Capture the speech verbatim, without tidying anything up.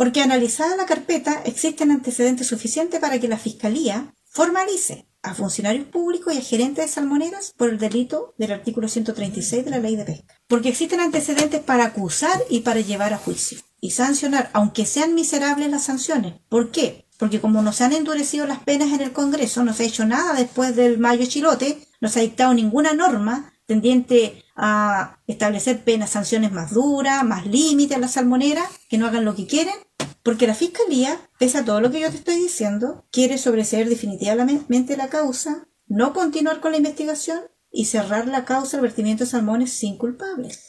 Porque analizada la carpeta, existen antecedentes suficientes para que la Fiscalía formalice a funcionarios públicos y a gerentes de salmoneras por el delito del artículo ciento treinta y seis de la Ley de Pesca. Porque existen antecedentes para acusar y para llevar a juicio y sancionar, aunque sean miserables las sanciones. ¿Por qué? Porque como no se han endurecido las penas en el Congreso, no se ha hecho nada después del Mayo Chilote, no se ha dictado ninguna norma tendiente a establecer penas, sanciones más duras, más límites a las salmoneras, que no hagan lo que quieren, porque la Fiscalía, pese a todo lo que yo te estoy diciendo, quiere sobreseer definitivamente la causa, no continuar con la investigación y cerrar la causa del vertimiento de salmones sin culpables.